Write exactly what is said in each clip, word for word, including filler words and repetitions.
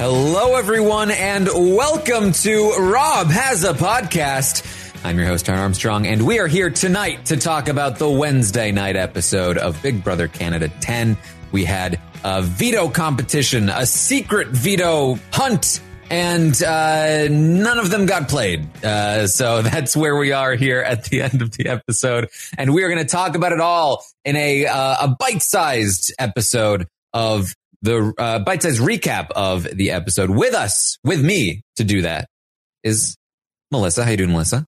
Hello, everyone, and welcome to Rob Has a Podcast. I'm your host, Aaron Armstrong, and we are here tonight to talk about the Wednesday night episode of Big Brother Canada ten. We had a veto competition, a secret veto hunt, and uh, none of them got played. Uh, so that's where we are here at the end of the episode. And we are going to talk about it all in a, uh, a bite-sized episode of the uh, bite-sized recap of the episode. With us, with me to do that is Melissa. How you doing, Melissa?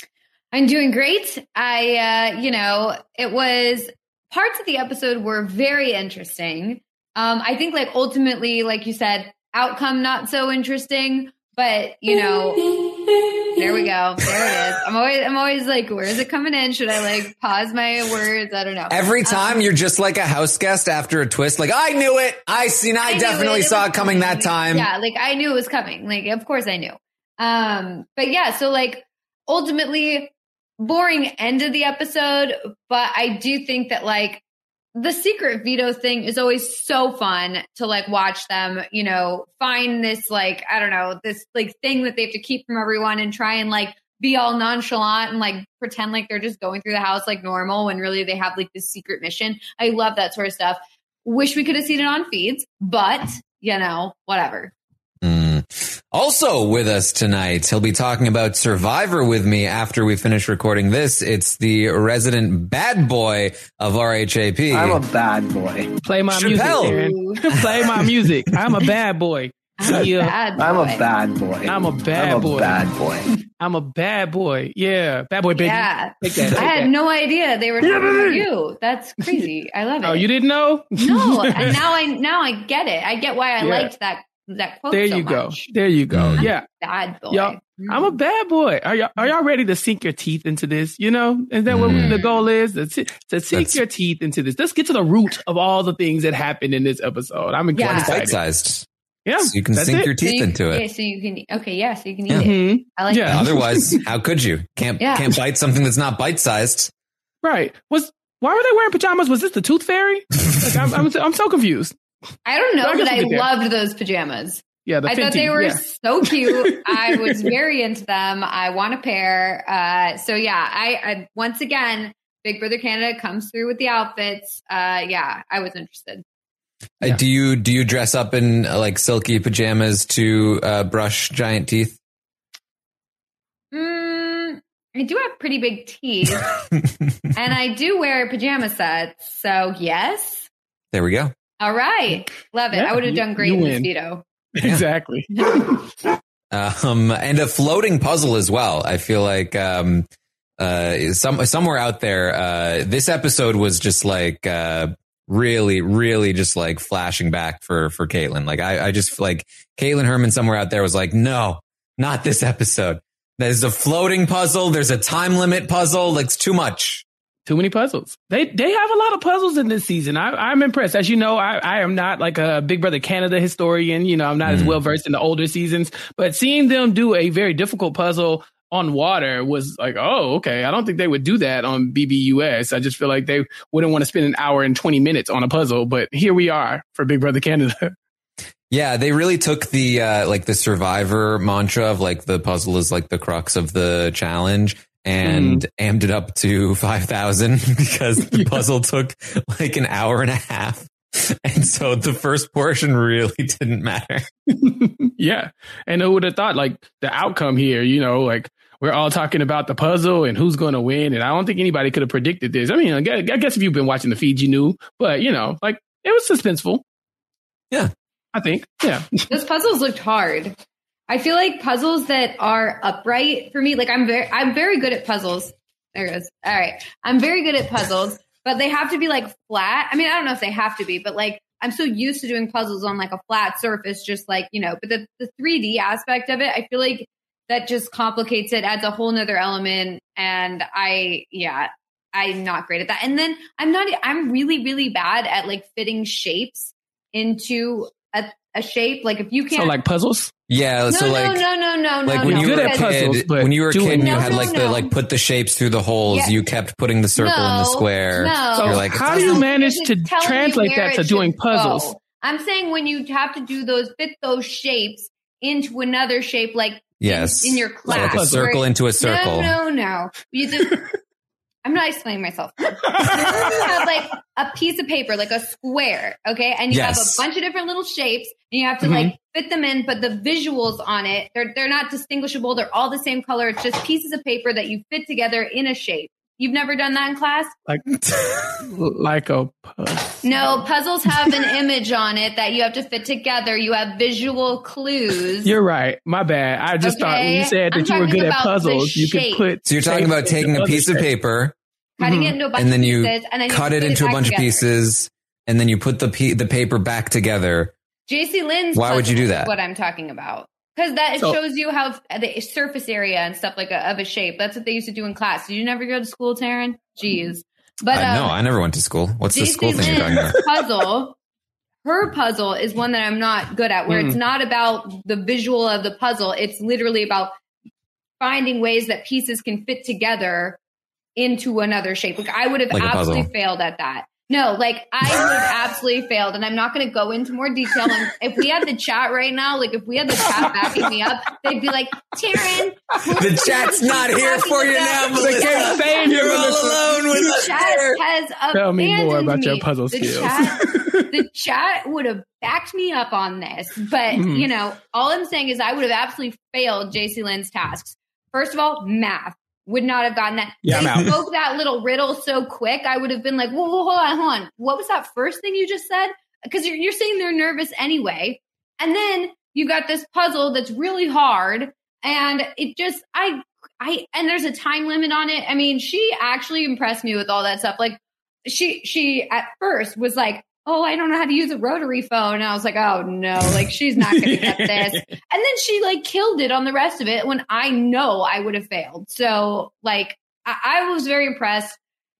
I'm doing great. I, uh, you know, it was parts of the episode were very interesting. Um, I think like ultimately, like you said, outcome not so interesting, but you know, there we go. There it is. I'm always, I'm always like, where is it coming in? Should I like pause my words? I don't know. Every time um, you're just like a house guest after a twist, like I knew it. I seen. I, I definitely it. saw it coming, coming that time. Yeah, like I knew it was coming. Like of course I knew. Um, but yeah, so like ultimately, boring end of the episode. But I do think that like the secret veto thing is always so fun to like watch them, you know, find this like, I don't know, this like thing that they have to keep from everyone and try and like be all nonchalant and like pretend like they're just going through the house like normal when really they have like this secret mission. I love that sort of stuff. Wish we could have seen it on feeds, but you know, whatever. Mm. Also with us tonight, he'll be talking about Survivor with me after we finish recording this. It's the resident bad boy of R H A P. I'm a bad boy. Play my Chappelle. music, Aaron. Play my music. I'm a bad boy. I'm yeah. a bad boy. I'm a bad boy. I'm a bad I'm boy. a bad boy. I'm a bad boy. Yeah. Bad boy, baby. Yeah. Take that, take I had that. no idea they were talking about you. That's crazy. I love it. Oh, you didn't know? No. And now I, now I get it. I get why I Yeah. liked that. That quote There so you go. much. There you go. Mm. Yeah. Bad boy. Y'all, I'm a bad boy. Are y'all, are y'all ready to sink your teeth into this? You know, is that what Mm. the goal is? To, to sink That's- your teeth into this. Let's get to the root of all the things that happened in this episode. I'm Yeah. excited. Bite-sized. Yeah. So you can that's sink it. your So teeth you- into it. Yeah, so you can. Okay, yeah, so you can eat Yeah. it. Mhm. I like Yeah. that. Otherwise, how could you? Can't Yeah. can't bite something that's not bite-sized. Right. Was why were they wearing pajamas? Was this the Tooth Fairy? Like, I'm, I'm I'm so confused. I don't know, I guess but I we'll get there. loved those pajamas. Yeah, the I thought Fenty, they were yeah. so cute. I was very into them. I want a pair. Uh, so yeah, I, I once again, Big Brother Canada comes through with the outfits. Uh, yeah, I was interested. Uh, Yeah. do you do you dress up in uh, like silky pajamas to uh, brush giant teeth? Mm, I do have pretty big teeth, and I do wear pajama sets. So yes. There we go. All right. Love it. Yeah, I would have you- done great you in this win. veto. Exactly. Um, and a floating puzzle as well. I feel like um, uh, some somewhere out there, uh, this episode was just like uh, really, really just like flashing back for for Caitlin. Like I, I just like Caitlin Herman somewhere out there was like, no, not this episode. There's a floating puzzle. There's a time limit puzzle. Like, it's too much. Too many puzzles. They they have a lot of puzzles in this season. I, I'm impressed. As you know, I, I am not like a Big Brother Canada historian. You know, I'm not Mm. as well versed in the older seasons. But seeing them do a very difficult puzzle on water was like, oh, okay. I don't think they would do that on B B U S. I just feel like they wouldn't want to spend an hour and twenty minutes on a puzzle. But here we are for Big Brother Canada. Yeah, they really took the uh, like the Survivor mantra of like the puzzle is like the crux of the challenge and amped it up to five thousand because the puzzle took like an hour and a half. And so the first portion really didn't matter. Yeah. And who would have thought like the outcome here, you know, like we're all talking about the puzzle and who's going to win. And I don't think anybody could have predicted this. I mean, I guess, I guess if you've been watching the feed, you knew, but you know, like it was suspenseful. Yeah. I think. Yeah. Those puzzles looked hard. I feel like puzzles that are upright for me, like I'm very, I'm very good at puzzles. There it goes. All right. I'm very good at puzzles, but they have to be like flat. I mean, I don't know if they have to be, but like I'm so used to doing puzzles on like a flat surface, just like, you know, but the, the three D aspect of it, I feel like that just complicates it, adds a whole nother element. And I, yeah, I'm not great at that. And then I'm not, I'm really, really bad at like fitting shapes into a, a shape. Like if you can't. So like puzzles? Yeah. No, so no, like, no, no, no, like no, when no. you were Good a at kid, puzzles, but when you were a doing kid and you No, had no, like the, no. like put the shapes through the holes, Yeah. you kept putting the circle in the No, square. no. So You're like, how do you manage It's to telling you translate where that to it doing should puzzles? go. I'm saying when you have to do those, fit those shapes into another shape, like yes, in, in your class. So like a circle into a circle. No, no, no. You just, I'm not explaining myself. You have like a piece of paper, like a square, okay? And you yes. have a bunch of different little shapes, and you have to mm-hmm. like fit them in, but the visuals on it, they're they're not distinguishable. They're all the same color. It's just pieces of paper that you fit together in a shape. You've never done that in class? Like, like a puzzle. No, puzzles have an image on it that you have to fit together. You have visual clues. You're right. My bad. I just Okay. thought when you said that I'm you were talking good at about puzzles, the you could shape. put. So you're talking about taking a piece of paper, cutting Mhm. it into a bunch and then of you pieces, and then you cut it put into a back bunch together. of pieces, and then you put the pe- the paper back together. J C Lynn's Why would you puzzle do is that? what I'm talking about. Because that it So- shows you how the surface area and stuff like a, of a shape. That's what they used to do in class. Did you never go to school, Taryn? Jeez. But I, no, um, I never went to school. What's the J C school thing you're talking Lynn's about? puzzle, her puzzle is one that I'm not good at, where Mm. it's not about the visual of the puzzle. It's literally about finding ways that pieces can fit together into another shape. Like I would have Like a absolutely puzzle. failed at that. No, like I would have absolutely failed. And I'm not going to go into more detail. And if we had the chat right now, like if we had the chat backing me up, they'd be like, Taryn, The chat's not here for you now, They can't Melissa. save you, You're all Melissa. alone with the us chat here. has Tell me more abandoned about your me. puzzle the skills. Chat, the chat would have backed me up on this. But, Mhm. you know, all I'm saying is I would have absolutely failed J C Lynn's tasks. First of all, math. Would not have gotten that. Yeah, they I'm out. spoke that little riddle so quick. I would have been like, whoa, whoa, hold on, hold on. What was that first thing you just said? Because you're, you're saying they're nervous anyway. And then you got this puzzle that's really hard. And it just, I, I, and there's a time limit on it. I mean, she actually impressed me with all that stuff. Like she, she at first was like, oh, I don't know how to use a rotary phone. And I was like, oh no, like she's not going to get this. And then she like killed it on the rest of it when I know I would have failed. So like, I, I was very impressed.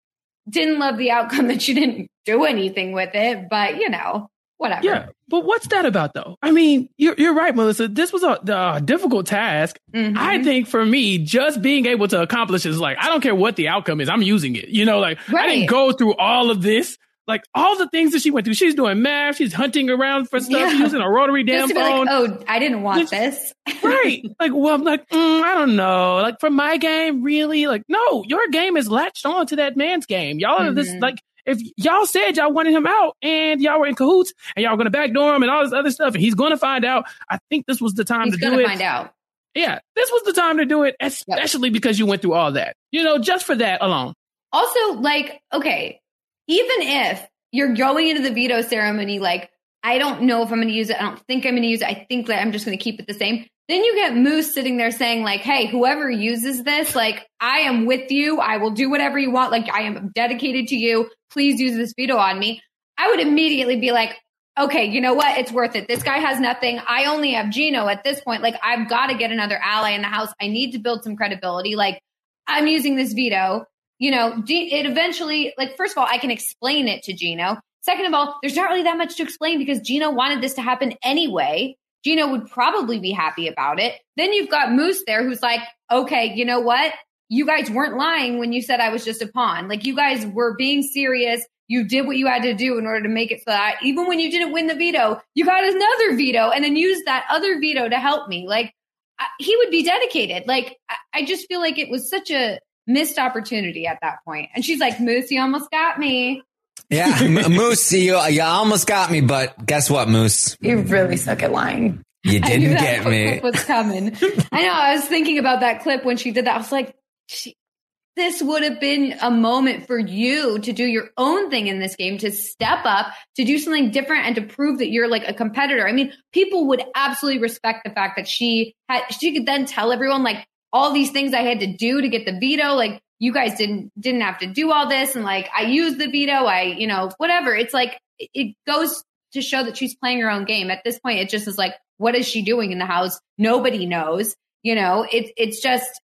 Didn't love the outcome that she didn't do anything with it, but you know, whatever. Yeah, but what's that about though? I mean, you're, you're right, Melissa. This was a, a difficult task. Mhm. I think for me, just being able to accomplish is like, I don't care what the outcome is. I'm using it. You know, like I Right. didn't go through all of this. Like all the things that she went through, she's doing math, she's hunting around for stuff, Yeah. she's using a rotary damn Just to be phone. like, oh, I didn't want this. Right. Like, well, I'm like, mm, I don't know. Like for my game, really? Like, no, your game is latched on to that man's game. Y'all are this, Mhm. like, if y'all said y'all wanted him out and y'all were in cahoots and y'all were going to backdoor him and all this other stuff and he's going to find out, I think this was the time He's to going do to it. find out. Yeah, this was the time to do it, especially because you went through all that. You know, just for that alone. Also, like, okay, even if you're going into the veto ceremony, like, I don't know if I'm going to use it. I don't think I'm going to use it. I think that I'm just going to keep it the same. Then you get Moose sitting there saying like, hey, whoever uses this, like, I am with you. I will do whatever you want. Like, I am dedicated to you. Please use this veto on me. I would immediately be like, okay, you know what? It's worth it. This guy has nothing. I only have Gino at this point. Like, I've got to get another ally in the house. I need to build some credibility. Like, I'm using this veto. You know, it eventually, like, first of all, I can explain it to Gino. Second of all, there's not really that much to explain because Gino wanted this to happen anyway. Gino would probably be happy about it. Then you've got Moose there who's like, okay, you know what? You guys weren't lying when you said I was just a pawn. Like, you guys were being serious. You did what you had to do in order to make it so that I, even when you didn't win the veto, you got another veto and then used that other veto to help me. Like, I, he would be dedicated. Like, I, I just feel like it was such a missed opportunity at that point. And she's like, Moose, you almost got me. Yeah, M- Moose, you, you almost got me, but guess what, Moose? You really suck at lying. You I knew didn't that get clip me. was coming. I know. I was thinking about that clip when she did that. I was like, she, this would have been a moment for you to do your own thing in this game, to step up, to do something different and to prove that you're like a competitor. I mean, people would absolutely respect the fact that she had, she could then tell everyone like all these things I had to do to get the veto. Like, you guys didn't, didn't have to do all this. And like, I used the veto. I, you know, whatever. It's like, it, it goes to show that she's playing her own game. At this point, it just is like, what is she doing in the house? Nobody knows. You know, it, it's just,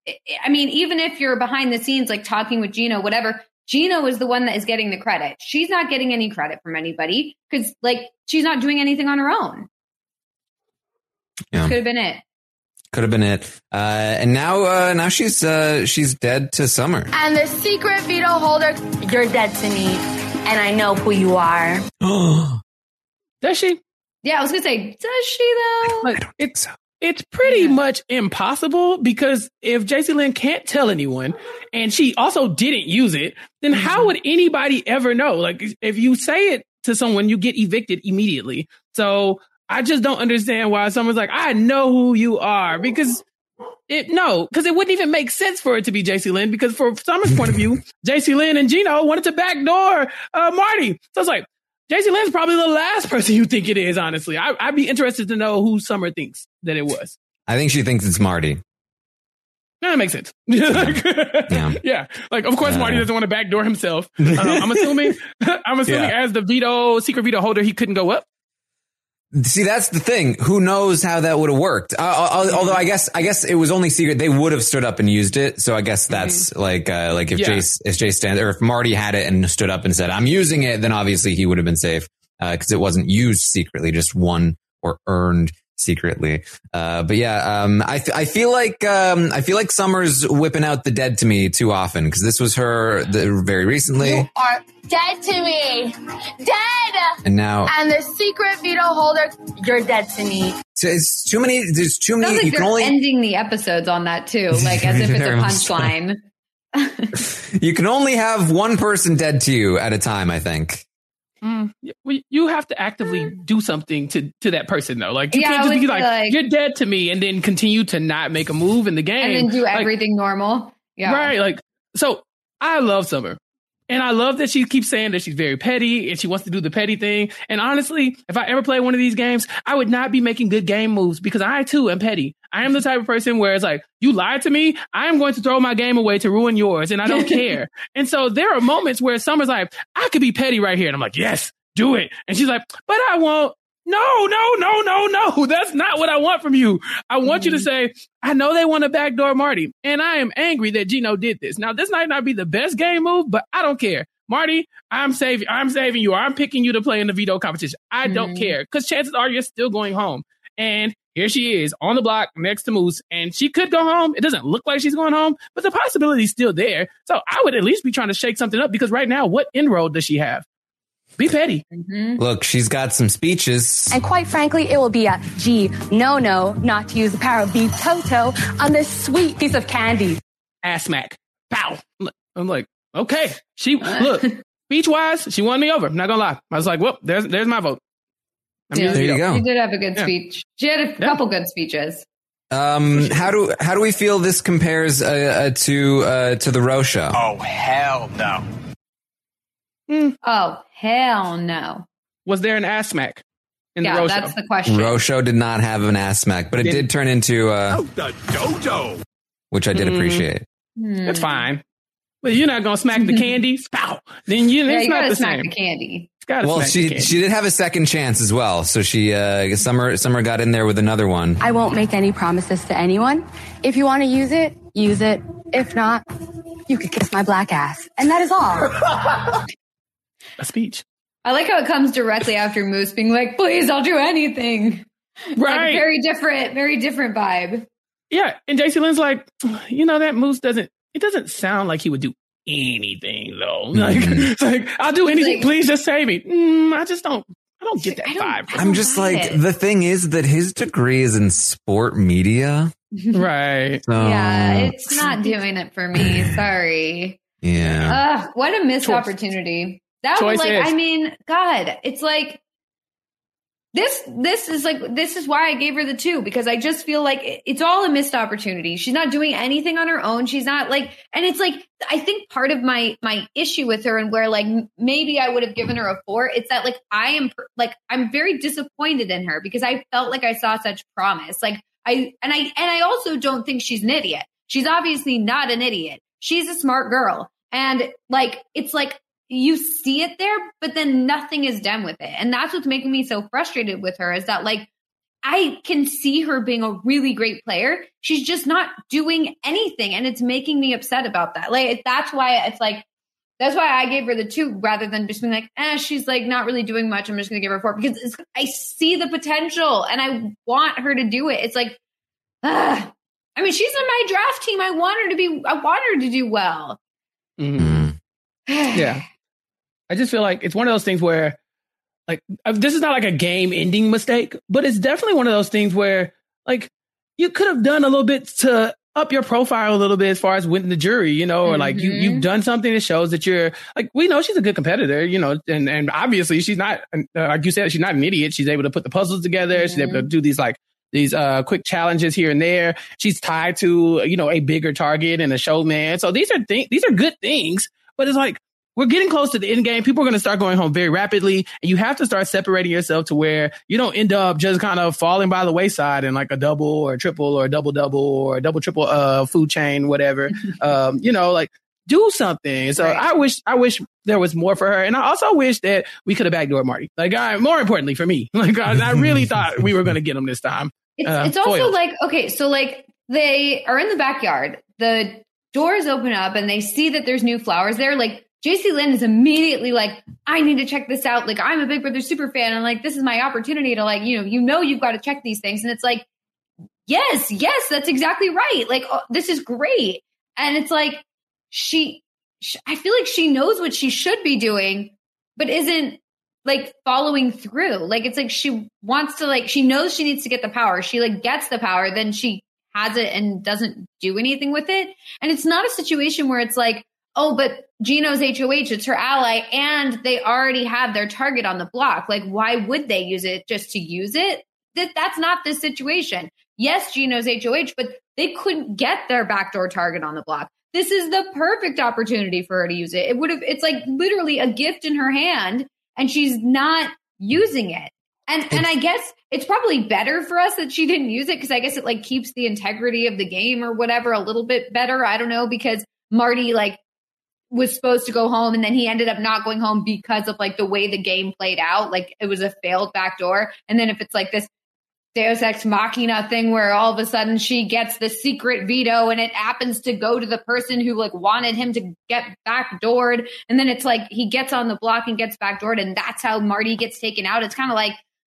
I mean, even if you're behind the scenes, like talking with Gino, whatever, Gino is the one that is getting the credit. She's not getting any credit from anybody because like she's not doing anything on her own. Yeah. This could have been it. Could have been it. Uh, and now, uh, now she's, uh, she's dead to Summer. And the secret veto holder, you're dead to me. And I know who you are. That Does she? Yeah, I was gonna say, does she though? Like, it's it's pretty yeah. much impossible because if J C Lynn can't tell anyone and she also didn't use it, then mm-hmm. how would anybody ever know? Like if you say it to someone, you get evicted immediately. So I just don't understand why someone's like, I know who you are, because it no, because it wouldn't even make sense for it to be J C Lynn, because from Summer's point of view, J C Lynn and Gino wanted to backdoor uh, Marty. So it's like, J C Lynn's probably the last person you think it is, honestly. I, I'd be interested to know who Summer thinks that it was. I think she thinks it's Marty. No, that makes sense. like, yeah. yeah. Like, of course, uh, Marty doesn't want to backdoor himself. Um, I'm assuming, I'm assuming yeah. as the veto, secret veto holder, he couldn't go up. See, that's the thing. Who knows how that would have worked? Uh, although I guess, I guess it was only secret. They would have stood up and used it. So I guess that's mm-hmm. like, uh, like if yeah. Jace, if Jace stands, or if Marty had it and stood up and said, I'm using it, then obviously he would have been safe. Uh, cause it wasn't used secretly, just won or earned secretly. Uh, but yeah, um, I, I feel like, um, I feel like Summer's whipping out the dead to me too often, cause this was her the, very recently. You are dead to me. Dead. And now. And the secret veto holder, you're dead to me. So it's too many, there's too many. Sounds like you they're can only ending the episodes on that too, like as if it's a punchline. You can only have one person dead to you at a time, I think. Mm, you have to actively do something to, to that person, though. Like, you yeah, can't just be like, like, you're dead to me, and then continue to not make a move in the game. And then do like, everything normal. Yeah. Right. Like, so I love Summer. And I love that she keeps saying that she's very petty and she wants to do the petty thing. And honestly, if I ever play one of these games, I would not be making good game moves because I, too, am petty. I am the type of person where it's like, you lied to me, I am going to throw my game away to ruin yours, and I don't care. And so there are moments where Summer's like, I could be petty right here. And I'm like, yes, do it. And she's like, but I won't. No, no, no, no, no. That's not what I want from you. I want mm-hmm. you to say, I know they want to backdoor Marty, and I am angry that Gino did this. Now, this might not be the best game move, but I don't care. Marty, I'm saving, I'm saving you. Or I'm picking you to play in the veto competition. I mm-hmm. don't care, because chances are you're still going home. And here she is on the block next to Moose, and she could go home. It doesn't look like she's going home, but the possibility is still there. So I would at least be trying to shake something up, because right now, what inroad does she have? Be petty. Mm-hmm. Look, she's got some speeches. And quite frankly, it will be a G, no, no, not to use the power of beef toto on this sweet piece of candy. Ass smack. Pow. I'm like, okay. She, look, speech wise, she won me over. I'm not gonna lie. I was like, well, there's, there's my vote. I'm yeah, there you go. She did have a good yeah. speech. She had a yeah. couple good speeches. Um, how do, how do we feel this compares, uh, uh, to, uh, to the Roe show? Oh, hell no. Mm. Oh, hell no. Was there an ass smack in yeah, the Roe that's show? the question. Roe show did not have an ass smack, but it did turn into uh, oh, the dodo, which I did mm. appreciate. Hmm. That's fine. But you're not gonna smack the candy. Pow. Then you, yeah, it's you not gotta the smack same. the candy. Well, she she did have a second chance as well. So she uh, Summer Summer got in there with another one. I won't make any promises to anyone. If you want to use it, use it. If not, you could kiss my black ass, and that is all. A speech. I like how it comes directly after Moose being like, please, I'll do anything. Right. Like, very different, very different vibe. Yeah. And J C Lynn's like, you know, that Moose doesn't, it doesn't sound like he would do anything though. Mm-hmm. Like, it's like, I'll do anything. Like, please just save me. Mm, I just don't, I don't get that don't, vibe. I'm just like, it. The thing is that his degree is in sport media. Right. So. Yeah. It's not doing it for me. Sorry. Yeah. Ugh, what a missed Choice. opportunity. That Choice was like, is. I mean, God, it's like this, this is like, this is why I gave her the two, because I just feel like it's all a missed opportunity. She's not doing anything on her own. She's not like, and it's like, I think part of my, my issue with her and where like, maybe I would have given her a four. It's that like, I am like, I'm very disappointed in her because I felt like I saw such promise. Like I, and I, and I also don't think she's an idiot. She's obviously not an idiot. She's a smart girl. And like, it's like, you see it there, but then nothing is done with it. And that's what's making me so frustrated with her is that like, I can see her being a really great player. She's just not doing anything. And it's making me upset about that. Like, that's why it's like, that's why I gave her the two rather than just being like, eh, she's like not really doing much. I'm just going to give her a four because it's, I see the potential and I want her to do it. It's like, ah, I mean, she's in my draft team. I want her to be, I want her to do well. Mm-hmm. Yeah. I just feel like it's one of those things where like, this is not like a game ending mistake, but it's definitely one of those things where like you could have done a little bit to up your profile a little bit as far as winning the jury, you know, or mm-hmm. like you, you've done something that shows that you're like, we know she's a good competitor, you know, and, and obviously she's not, uh, like you said, she's not an idiot. She's able to put the puzzles together. Mm-hmm. She's able to do these like these uh, quick challenges here and there. She's tied to, you know, a bigger target and a showman. So these are things, these are good things, but it's like, we're getting close to the end game. People are going to start going home very rapidly, and you have to start separating yourself to where you don't end up just kind of falling by the wayside in like a double or a triple or a double double or a double triple uh, food chain, whatever. um, you know, like do something. So right. I wish, I wish there was more for her, and I also wish that we could have backdoored Marty. Like, I, more importantly for me, like I, I really thought we were going to get him this time. It's, uh, it's also foiled. like okay, so like they are in the backyard. The doors open up, and they see that there's new flowers there. Like. J C Lynn is immediately like, I need to check this out. Like, I'm a Big Brother super fan. And like, this is my opportunity to like, you know, you know, you've got to check these things. And it's like, yes, yes, that's exactly right. Like, oh, this is great. And it's like, she, she, I feel like she knows what she should be doing, but isn't like following through. Like, it's like, she wants to like, she knows she needs to get the power. She like gets the power, then she has it and doesn't do anything with it. And it's not a situation where it's like, oh, but Gino's H O H, it's her ally, and they already have their target on the block. Like, why would they use it just to use it? That That's not the situation. Yes, Gino's H O H, but they couldn't get their backdoor target on the block. This is the perfect opportunity for her to use it. It would have, it's like literally a gift in her hand, and she's not using it. And and I guess it's probably better for us that she didn't use it, because I guess it like keeps the integrity of the game or whatever a little bit better. I don't know, because Marty like was supposed to go home, and then he ended up not going home because of like the way the game played out. Like it was a failed backdoor. And then if it's like this Deus Ex Machina thing where all of a sudden she gets the secret veto and it happens to go to the person who like wanted him to get backdoored, and then it's like he gets on the block and gets backdoored, and that's how Marty gets taken out. It's kind of like,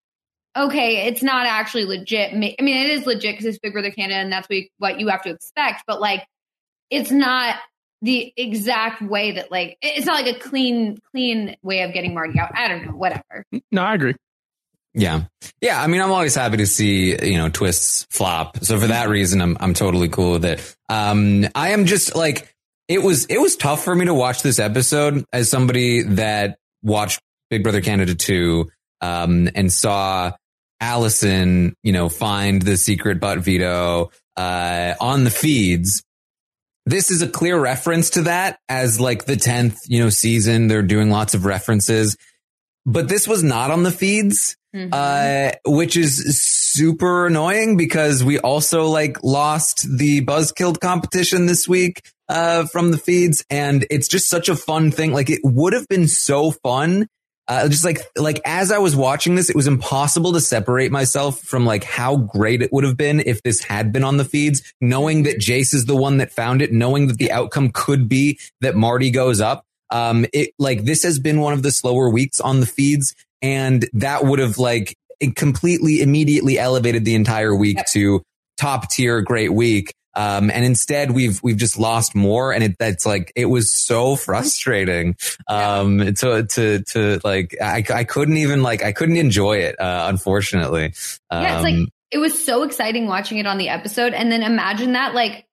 okay, it's not actually legit. I mean, it is legit because it's Big Brother Canada, and that's what you have to expect. But like, it's not the exact way that like, it's not like a clean, clean way of getting Marty out. I don't know, whatever. No, I agree. Yeah. Yeah. I mean, I'm always happy to see, you know, twists flop. So for that reason, I'm, I'm totally cool with it. Um, I am just like, it was, it was tough for me to watch this episode as somebody that watched Big Brother Canada two, um, and saw Allison, you know, find the secret butt veto, uh, on the feeds. This is a clear reference to that as like the tenth, you know, season. They're doing lots of references, but this was not on the feeds, mm-hmm. uh, which is super annoying because we also like lost the Buzzkilled competition this week, uh, from the feeds. And it's just such a fun thing. Like it would have been so fun. Uh, just like, like as I was watching this, it was impossible to separate myself from like how great it would have been if this had been on the feeds, knowing that Jace is the one that found it, knowing that the outcome could be that Marty goes up. Um, it like this has been one of the slower weeks on the feeds, and that would have like it completely immediately elevated the entire week yep. to top tier great week. Um, and instead we've, we've just lost more. And it, that's like, it was so frustrating. Um, yeah. to, to, to like, I, I couldn't even like, I couldn't enjoy it, uh, unfortunately. Um, yeah, it's like, it was so exciting watching it on the episode. And then imagine that like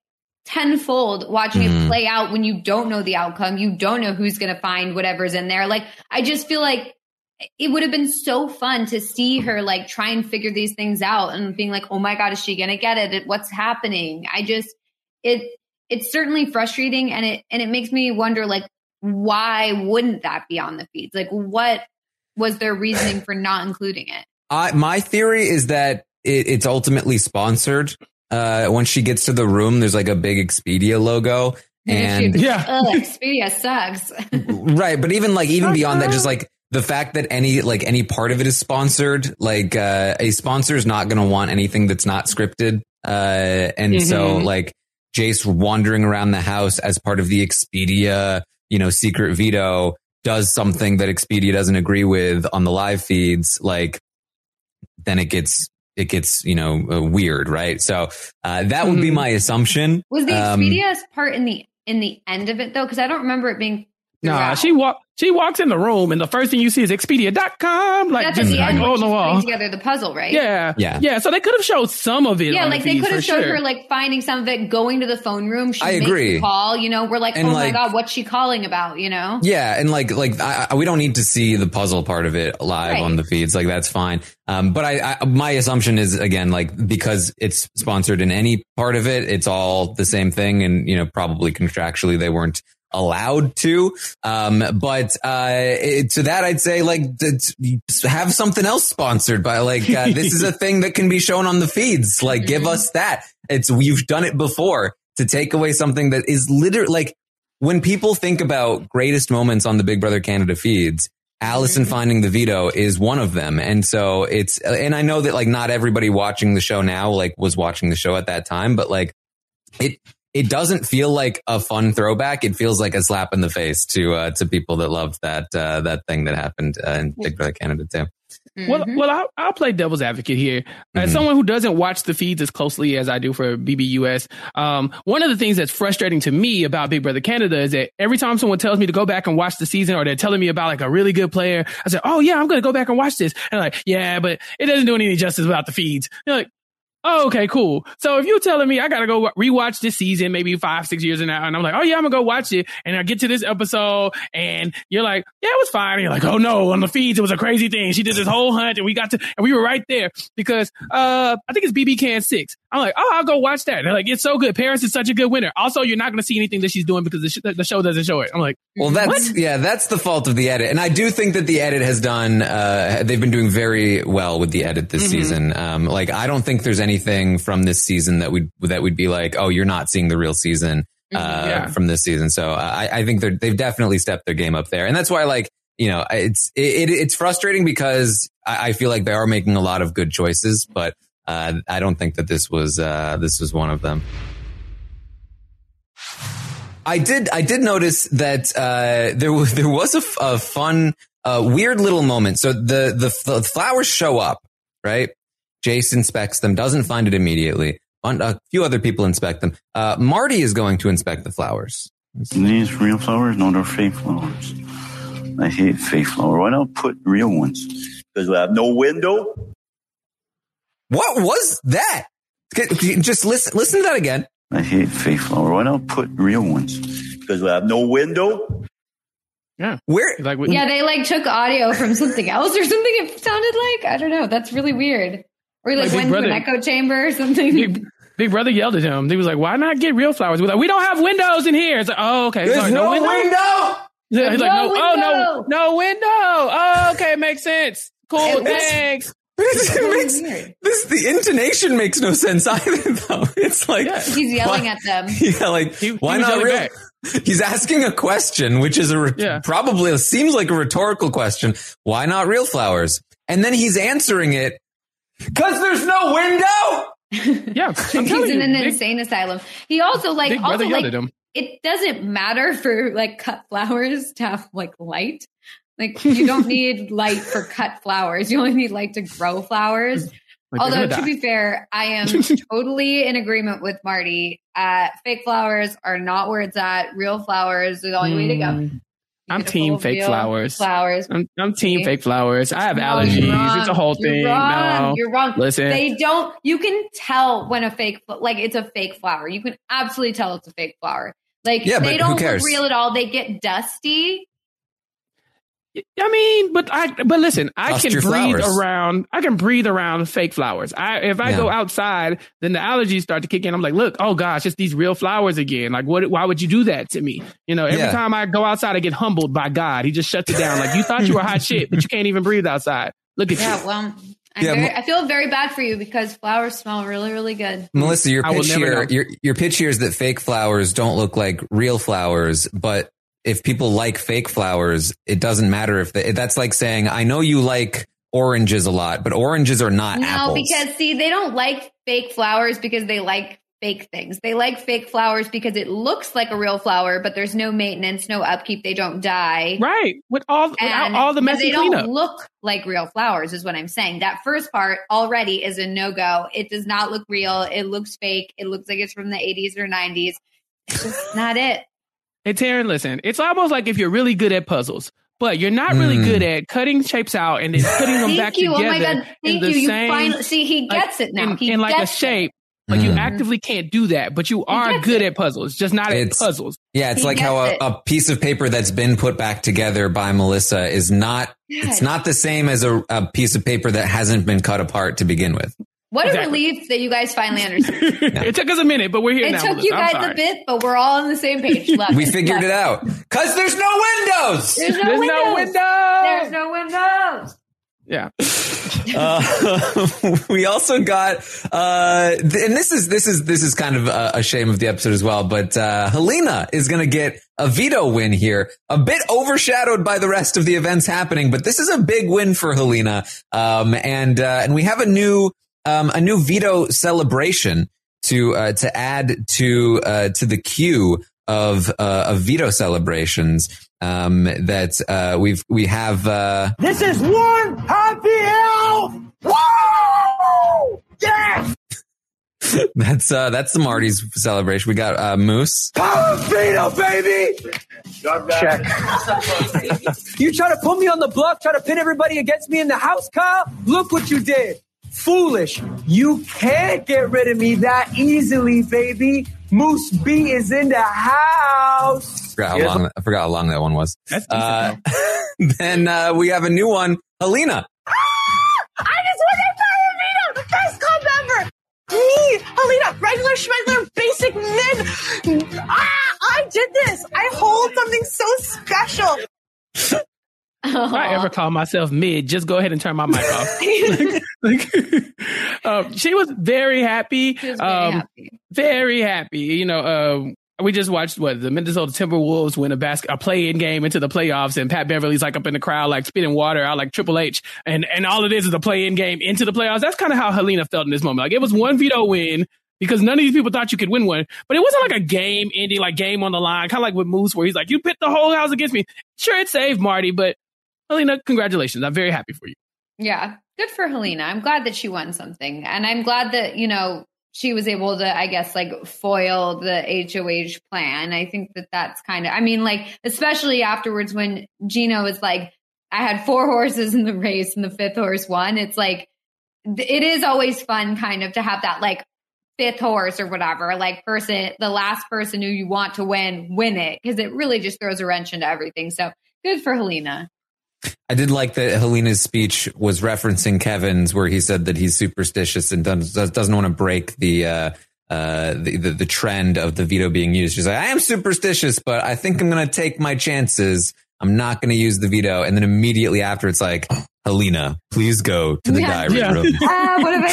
tenfold watching mm-hmm. it play out when you don't know the outcome. You don't know who's going to find whatever's in there. Like, I just feel like it would have been so fun to see her like try and figure these things out and being like, oh my God, is she going to get it? What's happening? I just, it, it's certainly frustrating. And it, and it makes me wonder, like, why wouldn't that be on the feeds? Like, what was their reasoning for not including it? I, my theory is that it, it's ultimately sponsored. Uh, once she gets to the room, there's like a big Expedia logo. And yeah, ugh, Expedia sucks. Right. But even like, even beyond that, just like, the fact that any, like any part of it is sponsored, like, uh, a sponsor is not going to want anything that's not scripted. Uh, and mm-hmm. so like Jace wandering around the house as part of the Expedia, you know, secret veto does something that Expedia doesn't agree with on the live feeds. Like then it gets, it gets, you know, uh, weird. Right. So, uh, that would mm-hmm. be my assumption. Was the um, Expedia part in the, in the end of it though? Cause I don't remember it being No, nah, she walked. She walks in the room and the first thing you see is Expedia dot com. Like, That's just at the like end when on the she's wall. putting together the puzzle, right? Yeah. Yeah. Yeah. So they could have showed some of it. Yeah, on like the they feed could have for showed sure. her like finding some of it, going to the phone room. She I makes agree. the call. You know, we're like, And, oh like- my god, what's she calling about? You know? Yeah, and like like I, I, we don't need to see the puzzle part of it live Right. on the feeds. Like that's fine. Um, but I, I my assumption is again like because it's sponsored in any part of it, it's all the same thing, and you know probably contractually they weren't allowed to. Um, but uh, it, to that I'd say like th- have something else sponsored by like uh, this is a thing that can be shown on the feeds. Like give us that. It's you've done it before. To take away something that is literally like. When people think about greatest moments on the Big Brother Canada feeds, Allison finding the veto is one of them. And so it's, and I know that like not everybody watching the show now, like was watching the show at that time, but like it, it doesn't feel like a fun throwback. It feels like a slap in the face to, uh, to people that loved that, uh, that thing that happened uh, in Big Brother Canada too. Well, well, I'll, I'll play devil's advocate here. As Mhm. someone who doesn't watch the feeds as closely as I do for B B U S, um, one of the things that's frustrating to me about Big Brother Canada is that every time someone tells me to go back and watch the season, or they're telling me about like a really good player, I say, "Oh yeah, I'm going to go back and watch this." And like, yeah, but it doesn't do any justice about the feeds. You're like, oh, okay, cool. So if you're telling me I got to go rewatch this season, maybe five, six years from now, and I'm like, oh yeah, I'm gonna go watch it, and I get to this episode, and you're like, yeah, it was fine. And you're like, oh no, on the feeds, it was a crazy thing. She did this whole hunt, and we got to, and we were right there because uh, I think it's B B Can six. I'm like, oh, I'll go watch that. And they're like, it's so good. Paris is such a good winner. Also, you're not going to see anything that she's doing because the, sh- the show doesn't show it. I'm like, Well, that's, yeah, that's the fault of the edit. And I do think that the edit has done, uh, they've been doing very well with the edit this Mhm. season. Um, like, I don't think there's anything from this season that would, that would be like, oh, you're not seeing the real season, uh, Yeah. from this season. So I, I think they're, they've definitely stepped their game up there. And that's why, like, you know, it's, it, it it's frustrating because I, I feel like they are making a lot of good choices, but, uh, I don't think that this was, uh, this was one of them. I did. I did notice that uh, there was there was a, f- a fun, uh, weird little moment. So the, the the flowers show up, right? Jace inspects them, doesn't find it immediately. A few other people inspect them. Uh, Marty is going to inspect the flowers. These real flowers? No, they're fake flowers. I hate fake flowers. Why not put real ones? Because we have no window. What was that? Just listen. Listen to that again. I hate fake flowers. Why not put real ones? Because we have no window. yeah, Where? like, Yeah, they like took audio from something else or something. It sounded like I don't know. That's really weird. Or like Like Big went to an Brother. echo chamber or something. Big, Big Brother yelled at him. He was like, why not get real flowers? We're like, we don't have windows in here. It's like, oh, okay. There's Sorry, no, window. Yeah, he's like, No no, oh, no, window. no window. Oh, okay. Makes sense. Cool. It was- Thanks. This, Really makes, weird. this the intonation makes no sense either, though. It's like Yeah. He's yelling why- at them. Yeah, like He- he why was not yelling real? back. He's asking a question, which is a re- Yeah. probably seems like a rhetorical question. Why not real flowers? And then he's answering it because there's no window. Yeah. I'm He's telling in you, an Big, insane asylum. He also like Big Brother also yelled like at him. it doesn't matter for like cut flowers to have like light. Like you don't need light for cut flowers. You only need light to grow flowers. Like, they're Although gonna to die. be fair, I am totally in agreement with Marty. Uh, fake flowers are not where it's at. Real flowers are the only way to go. Mm, I'm Beautiful, team fake real flowers. Flowers. I'm, I'm team See? fake flowers. I have No, allergies. you're wrong. It's a whole You're thing. wrong. No. You're wrong. Listen. They don't, you can tell when a fake, like it's a fake flower. You can absolutely tell it's a fake flower. Like Yeah, but they who don't cares? look real at all. They get dusty. I mean, but I but listen, I Dust can your breathe flowers. around. I can breathe around fake flowers. I if I Yeah. go outside, then the allergies start to kick in. I'm like, look, oh gosh, it's these real flowers again. Like, what? Why would you do that to me? You know, every Yeah. time I go outside, I get humbled by God. He just shuts it down. Like, you thought you were hot shit, but you can't even breathe outside. Look at Yeah, you. well, I'm Yeah, very, mo- I feel very bad for you because flowers smell really, really good. Melissa, your I will pitch never here, know. your your pitch here is that fake flowers don't look like real flowers, but if people like fake flowers, it doesn't matter if they, that's like saying, I know you like oranges a lot, but oranges are not No, apples. because see, they don't like fake flowers because they like fake things. They like fake flowers because it looks like a real flower, but there's no maintenance, no upkeep. They don't die. Right. With all without And all the and messy they don't cleanup. look like real flowers is what I'm saying. That first part already is a no-go. It does not look real. It looks fake. It looks like it's from the eighties or nineties. It's just not it. Hey, Taryn, listen, it's almost like if you're really good at puzzles, but you're not really Mm. good at cutting shapes out and then putting them Thank back you. together Oh my God. in Thank the you. You same, finally see he gets like, it now. in, he in like a gets shape. Like you Mm. actively can't do that, but you are gets good it. at puzzles, just not It's- at puzzles. Yeah, it's He like how gets a, it. a piece of paper that's been put back together by Melissa is not, it's God. not the same as a, a piece of paper that hasn't been cut apart to begin with. What a Exactly. relief that you guys finally understood. It took us a minute, but we're here It now. took Melissa. you I'm guys sorry. a bit, but we're all on the same page. Love We figured Love it out. Cause there's no windows! There's no There's windows. no window. There's no windows. Yeah. Uh, we also got, uh, th- and this is, this is, this is kind of a, a shame of the episode as well, but, uh, Helena is going to get a veto win here, a bit overshadowed by the rest of the events happening, but this is a big win for Helena. Um, and, uh, and we have a new, um, a new veto celebration to, uh, to add to, uh, to the queue of, uh, of veto celebrations. Um, that, uh, we've, we have, uh, This is one happy elf! Woo! Yes! That's uh that's the Marty's celebration. We got uh Moose. Power Vito, baby! Check. You try to put me on the bluff, try to pin everybody against me in the house, Kyle? Look what you did. Foolish. You can't get rid of me that easily, baby. Moose B is in the house. I forgot how Yes. long I forgot how long that one was. That's decent, Uh, then uh we have a new one, Helena. I just want to tell you, Vito, the best comp ever. Me, Helena, regular schmegler, basic mid. Ah, I did this. I hold something so special. If I ever call myself mid, just go ahead and turn my mic off. like, like, um, she was very happy. She was very um, happy. Very happy. You know, um, we just watched what the Minnesota Timberwolves win a basket, a play-in game into the playoffs, and Pat Beverly's like up in the crowd, like spitting water out like Triple H, and and all it is is a play-in game into the playoffs. That's kind of how Helena felt in this moment. Like it was one veto win because none of these people thought you could win one, but it wasn't like a game ending, like game on the line, kind of like with Moose, where he's like, "You pit the whole house against me." Sure, it saved Marty, but Helena, congratulations! I'm very happy for you. Yeah, good for Helena. I'm glad that she won something. And I'm glad that, you know, she was able to, I guess, like foil the H O H plan. I think that that's kind of, I mean, like, especially afterwards when Gino was like, I had four horses in the race and the fifth horse won. It's like, it is always fun kind of to have that like fifth horse or whatever, like person, the last person who you want to win, win it. Cause it really just throws a wrench into everything. So good for Helena. I did like that Helena's speech was referencing Kevin's, where he said that he's superstitious and does, doesn't want to break the, uh, uh, the, the, the trend of the veto being used. She's like, I am superstitious, but I think I'm going to take my chances. I'm not going to use the veto. And then immediately after, it's like, Helena, please go to the Yeah. diary Yeah. room. Ah, what have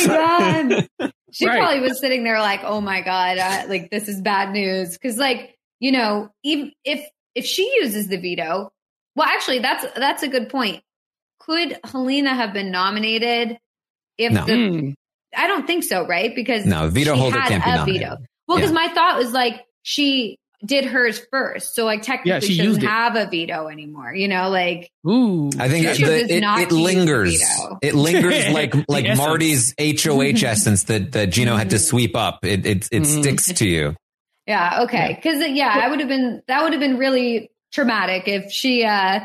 I done? She Right. probably was sitting there like, oh my God, uh, like this is bad news. Cause like, you know, even if, if she uses the veto, well, actually that's, that's a good point. Could Helena have been nominated if No. the, Mm. I don't think so, right? Because No, veto she holder had can't be a nominated. veto. Well, because Yeah. my thought was like, she did hers first. So like technically she she, used doesn't it. have a veto anymore, you know, like, Ooh, I think She it, chooses the, it, not it to use the lingers. veto. It lingers like like essence. Marty's H O H essence that, that Gino had to sweep up. It it, it Mhm. sticks to you. yeah, okay. Cause yeah, I would have been, that would have been really traumatic if she, uh,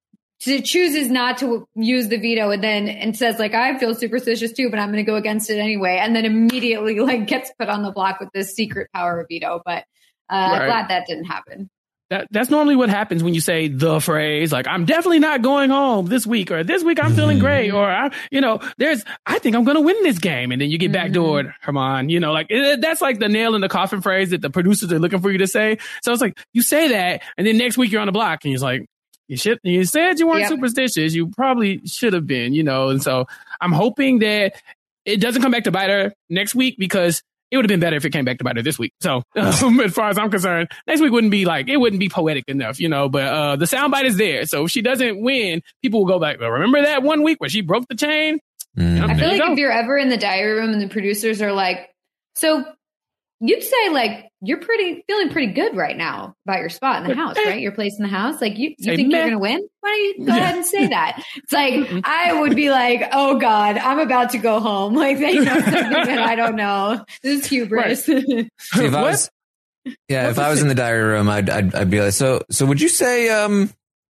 to chooses not to use the veto and then and says like I feel superstitious too, but I'm going to go against it anyway, and then immediately like gets put on the block with this secret power of veto. But uh, Right. I'm glad that didn't happen. That, that's normally what happens when you say the phrase, like, I'm definitely not going home this week, or this week I'm feeling great, or, I, you know, there's, I think I'm going to win this game. And then you get Mhm. backdoored, Herman, you know, like it, that's like the nail in the coffin phrase that the producers are looking for you to say. So it's like, you say that, and then next week you're on the block and you're like, you should, you said you weren't Yep. superstitious. You probably should have been, you know, and so I'm hoping that it doesn't come back to bite her next week, because it would have been better if it came back to bite her this week. So, um, as far as I'm concerned, next week wouldn't be like, it wouldn't be poetic enough, you know, but, uh, the soundbite is there. So if she doesn't win, people will go back. Well, remember that one week where she broke the chain? Mm. You know, I there feel you like go. if you're ever in the diary room and the producers are like, so you'd say like you're pretty feeling pretty good right now about your spot in the house, right? Your place in the house. Like you, you Say think meh. you're gonna win? Why don't you go Yeah. ahead and say that? It's like I would be like, oh God, I'm about to go home. Like they know something that I don't know. This is hubris. See, if I What? was, yeah, What if I was was in the diary room, I'd, I'd I'd be like, so so would you say um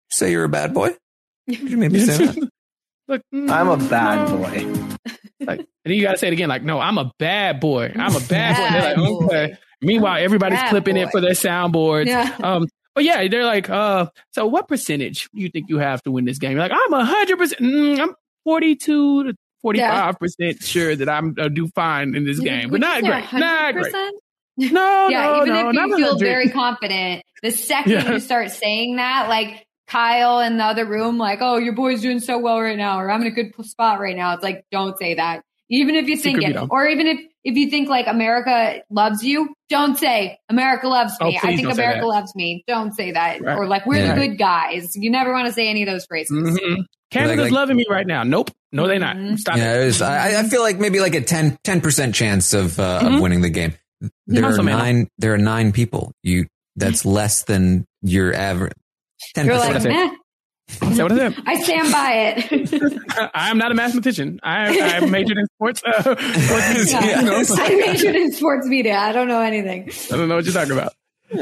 say you're a bad boy? Would you maybe say that? Look, mm, I'm a bad no. boy. Like, and then you got to say it again, like, no, I'm a bad boy. I'm a bad, Bad boy. And they're like, boy. okay. Meanwhile, everybody's Bad clipping boy. it for their soundboards. Yeah. Um, but yeah, they're like, uh, so what percentage do you think you have to win this game? You're like, I'm one hundred percent, mm, I'm forty-two to forty-five percent sure that I'm uh, do fine in this game, but Would you not say great. Not great. one hundred percent? No, Yeah, no, even no, if not you feel one hundred. very confident, the second Yeah. you start saying that, like Kyle in the other room, like, oh, your boy's doing so well right now, or I'm in a good spot right now. It's like, don't say that. Even if you think Secret it, veto. or even if, if you think like America loves you, don't say America loves Oh, me. I please think don't say America that. loves me. Don't say that. Right. Or like, we're Yeah. the good guys. You never want to say any of those phrases. Mhm. Canada's Like- like- loving me right now. Nope. No, they're not. Mhm. Stop Yeah, it. it is. I, I feel like maybe like a ten percent chance of uh, Mhm. of winning the game. There Also, are man. nine. There are nine people. You. That's less than your average. Ten You're percent. like, said. meh. Is that what I said? I stand by it. I am not a mathematician. I, I majored in sports. Uh, sports Yeah. you know, I majored in sports media. I don't know anything. I don't know what you're talking about.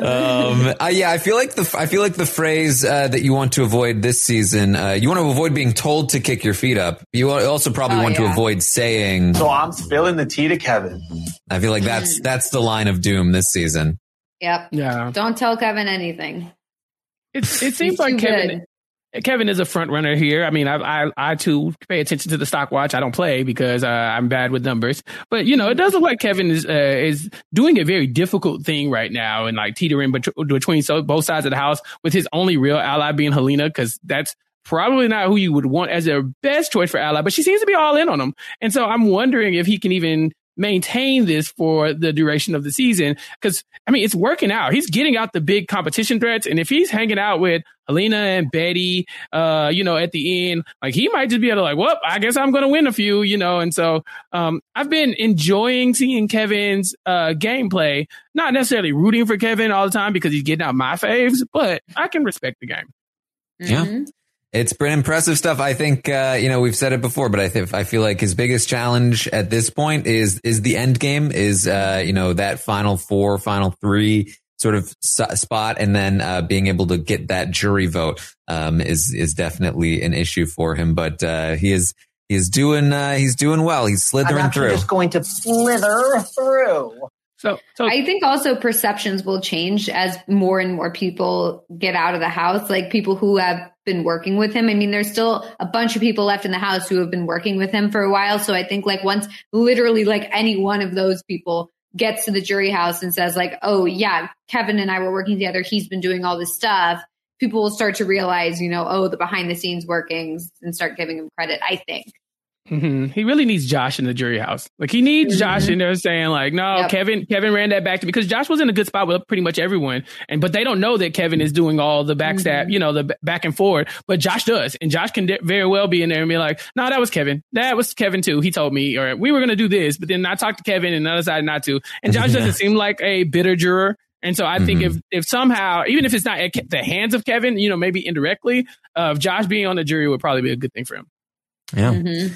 um, uh, yeah, I feel like the I feel like the phrase uh, that you want to avoid this season. Uh, you want to avoid being told to kick your feet up. You also probably Oh, want to yeah. avoid saying. So I'm spilling the tea to Kevin. I feel like that's that's the line of doom this season. Yep. Yeah. Don't tell Kevin anything. It, it seems He's like too Kevin. good. Kevin is a front runner here. I mean, I, I, I too pay attention to the stock watch. I don't play because uh, I'm bad with numbers. But you know, it does look like Kevin is uh, is doing a very difficult thing right now and like teetering bet- between so both sides of the house with his only real ally being Helena, because that's probably not who you would want as their best choice for ally. But she seems to be all in on him, and so I'm wondering if he can even maintain this for the duration of the season. Because I mean, it's working out. He's getting out the big competition threats, and if he's hanging out with Helena and Betty, uh, you know, at the end, like he might just be able to like, well, I guess I'm going to win a few, you know. And so um, I've been enjoying seeing Kevin's uh, gameplay, not necessarily rooting for Kevin all the time because he's getting out my faves, but I can respect the game. Yeah. Mhm. It's been impressive stuff. I think, uh, you know, we've said it before, but I think, I feel like his biggest challenge at this point is, is the end game is, uh, you know, that final four, final three sort of s- spot. And then, uh, being able to get that jury vote, um, is, is definitely an issue for him. But, uh, he is, he is doing, uh, he's doing well. He's I'm slithering actually through. just going to slither through. So, so I think also perceptions will change as more and more people get out of the house, like people who have been working with him. I mean, there's still a bunch of people left in the house who have been working with him for a while. So I think like once literally like any one of those people gets to the jury house and says like, oh yeah, Kevin and I were working together. He's been doing all this stuff. People will start to realize, you know, oh, the behind the scenes workings and start giving him credit, I think. hmm he really needs Josh in the jury house. Like he needs Mhm. Josh in there saying like, no, Yep. Kevin, Kevin ran that back to me because Josh was in a good spot with pretty much everyone. And, but they don't know that Kevin is doing all the backstab, Mhm. you know, the b- back and forward, but Josh does. And Josh can de- very well be in there and be like, no, that was Kevin. That was Kevin too. He told me, or we were going to do this, but then I talked to Kevin and the other side not to. And Josh Yeah. doesn't seem like a bitter juror. And so I think Mhm. if, if somehow, even if it's not at Ke- the hands of Kevin, you know, maybe indirectly, uh, Josh being on the jury would probably be a good thing for him. Yeah. Mhm.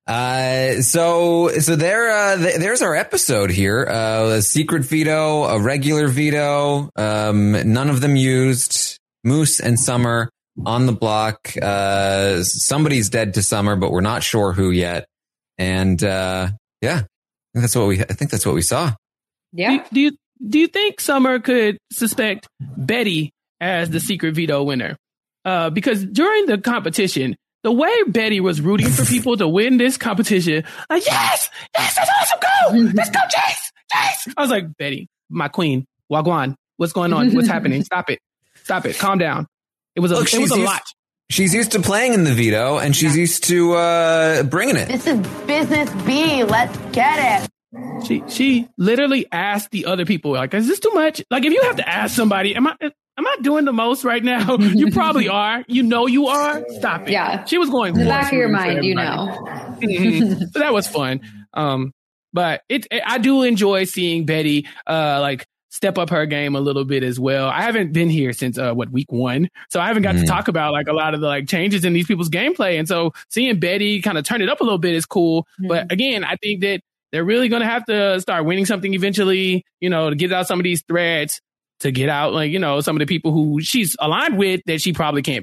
Uh, so, so there, uh, th- there's our episode here. Uh, a secret veto, a regular veto, um, none of them used. Moose and Summer on the block. Uh, somebody's dead to Summer, but we're not sure who yet. And, uh, yeah, I think that's what we, I think that's what we saw. Yeah. Do, do you do you think Summer could suspect Betty as the secret veto winner? Uh, because during the competition, the way Betty was rooting for people to win this competition, like, yes, yes, that's awesome, go, let's go, Chase, Chase. I was like, Betty, my queen, Wagwan, what's going on? What's happening? Stop it, stop it, calm down. It was a, Look, it was she's a used- lot. She's used to playing in the veto and she's used to, uh, bringing it. This is business B. Let's get it. She she literally asked the other people, like, is this too much? Like, if you have to ask somebody, am I am I doing the most right now? You probably are. You know you are. Stop it. Yeah. She was going In the more back of your smooth for mind, you everybody. know. Mhm. So that was fun. Um, but it, it I do enjoy seeing Betty uh like step up her game a little bit as well. I haven't been here since uh what week one, so I haven't got Mm. to talk about like a lot of the like changes in these people's gameplay. And so seeing Betty kind of turn it up a little bit is cool. Mhm. But again, I think that they're really going to have to start winning something eventually, you know, to get out some of these threats, to get out, like, you know, some of the people who she's aligned with that she probably can't beat.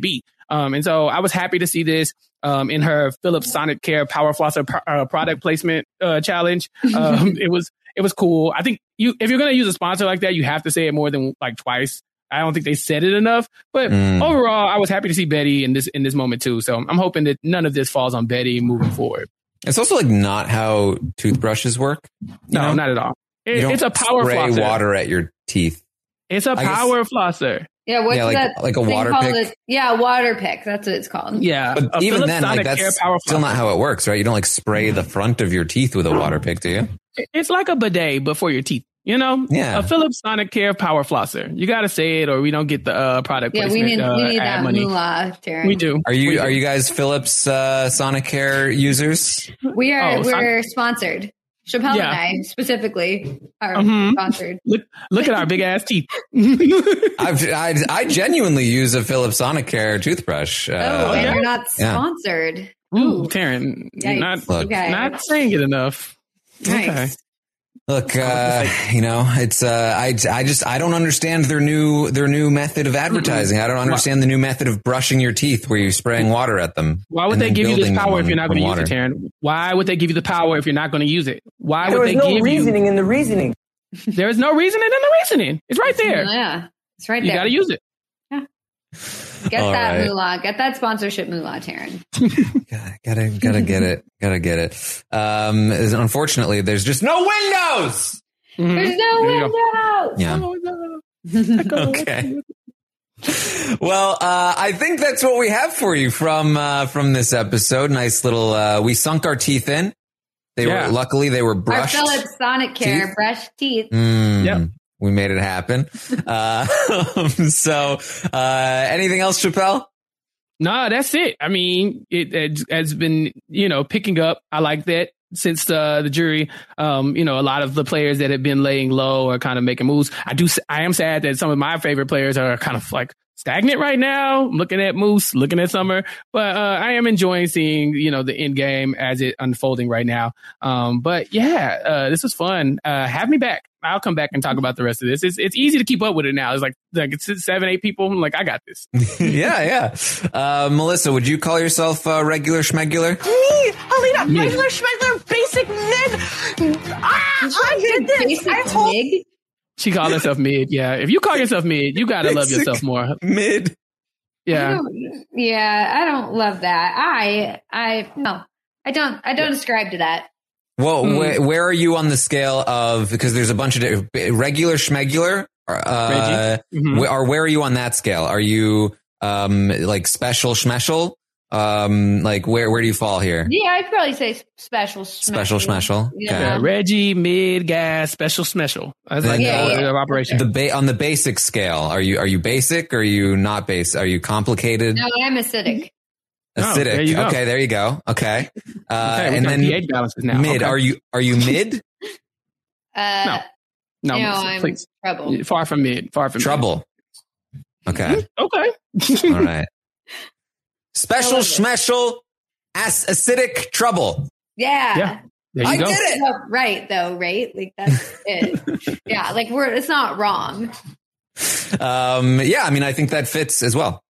Um, and so I was happy to see this um, in her Philips Sonic Care Power Flosser pro- uh, product placement uh, challenge. Um, it was it was cool. I think you if you're going to use a sponsor like that, you have to say it more than like twice. I don't think they said it enough, but mm. overall, I was happy to see Betty in this in this moment too. So I'm hoping that none of this falls on Betty moving forward. It's also like not how toothbrushes work. No, know? Not at all. It, it's a power spray flosser. Water at your teeth. It's a I power guess, flosser. Yeah, what's yeah, like, that? Like a thing water pick. It? Yeah, water pick. That's what it's called. Yeah, but even then, like that's still not how it works, right? You don't like spray the front of your teeth with a water pick, do you? It's like a bidet, but for your teeth. You know, yeah. A Philips Sonic Care Power Flosser. You got to say it, or we don't get the uh, product. Yeah, placement, we need uh, we need that money. moolah, Taryn. We do. Are you we are do. you guys Philips uh, Sonic Care users? We are. Oh, we're Son- sponsored. Chappelle yeah. and I specifically are mm-hmm. sponsored. Look, look at our big ass teeth. I've, I I genuinely use a Philips Sonic Care toothbrush. Uh, oh, and yeah? you're not sponsored. Yeah. Ooh, Taryn, Yikes. not Look. okay. not saying it enough. Nice. Okay. Look, uh, you know, it's uh, I I just I don't understand their new their new method of advertising. I don't understand the new method of brushing your teeth where you're spraying water at them. Why would they give you this power if you're not going to use it, Taryn? Why would they give you the power if you're not going to use it? Why there would was they no give reasoning you? in the reasoning. There is no reasoning in the reasoning. It's right there. Yeah, it's right you there. You got to use it. Yeah. Get All that right. moolah. Get that sponsorship moolah, Taryn. gotta, gotta, gotta get it. Gotta get it. Um, unfortunately, there's just no windows. Mm-hmm. There's no Yeah. windows. Okay. Well, uh, I think that's what we have for you from uh, from this episode. Nice little. Uh, we sunk our teeth in. They yeah. were luckily they were brushed. Our Philips Sonic Care teeth. brush teeth. Mm, yep. We made it happen. uh, so, uh, anything else, Chappelle? No, that's it. I mean, it, it has been, you know, picking up. I like that. Since uh, the jury, um, you know, a lot of the players that have been laying low are kind of making moves. I do. I am sad that some of my favorite players are kind of like stagnant right now. I'm looking at Moose, looking at Summer, but uh, I am enjoying seeing, you know, the end game as it unfolding right now. Um, but yeah, uh, this was fun. Uh, have me back. I'll come back and talk about the rest of this. It's it's easy to keep up with it now. It's like like it's seven, eight people. I'm like, I got this. yeah, yeah. Uh, Melissa, would you call yourself uh, regular schmegular? Me, Alina, mid. regular schmegular, basic mid. Ah, I did this. Basic I hold- mig? She called herself mid. Yeah, if you call yourself mid, you gotta love yourself more. Mid. Yeah. I yeah, I don't love that. I I no, I don't. I don't ascribe to that. Well, Mm. where, where are you on the scale of, because there's a bunch of different, regular schmegular, uh, mm-hmm. wh- or where are you on that scale? Are you, um, like special schmeshel? Um, like where, where do you fall here? Yeah, I'd probably say special. Special schmeshel. Yeah. Okay. Yeah, Reggie, mid, gas, special, special. That's like Yeah, the yeah. order of operation. The ba- on the basic scale, are you, are you basic or are you not base? Are you complicated? No, I'm acidic. Oh, there Acidic. you go. Okay. There you go. Okay. Uh, Okay, we and got then pH balances now. mid, Okay. are you, are you mid? Uh, No, no, Melissa, I'm please. trouble. Far from mid. Far from Trouble. Okay. Mid. Okay. All right. Special I love it. schmeshel, as acidic trouble. Yeah. Yeah. There you I go. get it. Well, right though, right? Like that's it. Yeah, like we're it's not wrong. Um, yeah, I mean, I think that fits as well.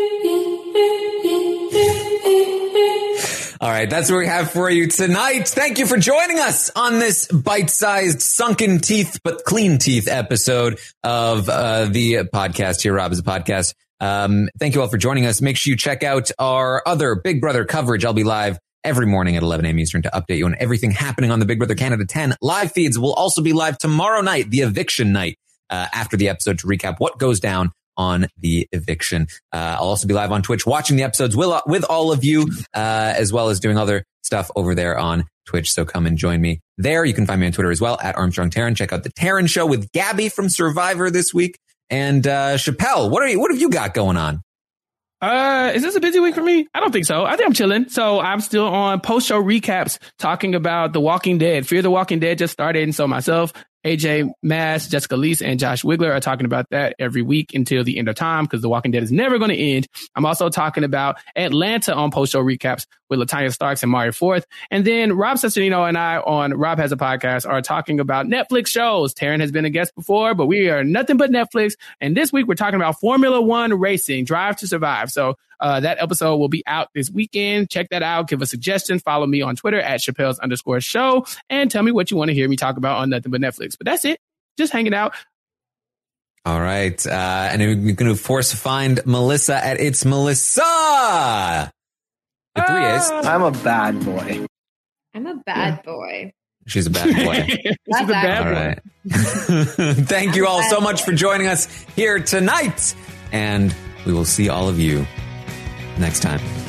All right, that's what we have for you tonight. Thank you for joining us on this bite-sized, sunken teeth but clean teeth episode of uh, the podcast here. Rob is a podcast. Um, thank you all for joining us. Make sure you check out our other Big Brother coverage. I'll be live every morning at eleven a.m. Eastern to update you on everything happening on the Big Brother Canada ten live feeds. Will also be live tomorrow night, the eviction night, uh, after the episode to recap what goes down on the eviction. Uh, I'll also be live on Twitch watching the episodes with, with all of you, uh, as well as doing other stuff over there on Twitch. So come and join me there. You can find me on Twitter as well at Armstrong Taryn. Check out the Taryn Show with Gabby from Survivor this week. And, uh, Chappelle, what are you, what have you got going on? Uh, is this a busy week for me? I don't think so. I think I'm chilling. So I'm still on post-show recaps talking about The Walking Dead. Fear the Walking Dead just started. And so myself, A J Mass, Jessica Leese, and Josh Wigler are talking about that every week until the end of time because The Walking Dead is never going to end. I'm also talking about Atlanta on post-show recaps with Latanya Starks and Mario Forth. And then Rob Cesternino and I on Rob Has a Podcast are talking about Netflix shows. Taryn has been a guest before, but we are nothing but Netflix. And this week we're talking about Formula One racing, Drive to Survive. So Uh, that episode will be out this weekend. Check that out. Give a suggestion. Follow me on Twitter at Chappelle's underscore show and tell me what you want to hear me talk about on Nothing But Netflix. But that's it. Just hanging out. All right. Uh, and you can, of course, find Melissa at It's Melissa. The three A's. I'm a bad boy. I'm a bad boy. She's a bad boy. She's a bad all boy. right. Thank you all so much for joining us here tonight. And we will see all of you next time.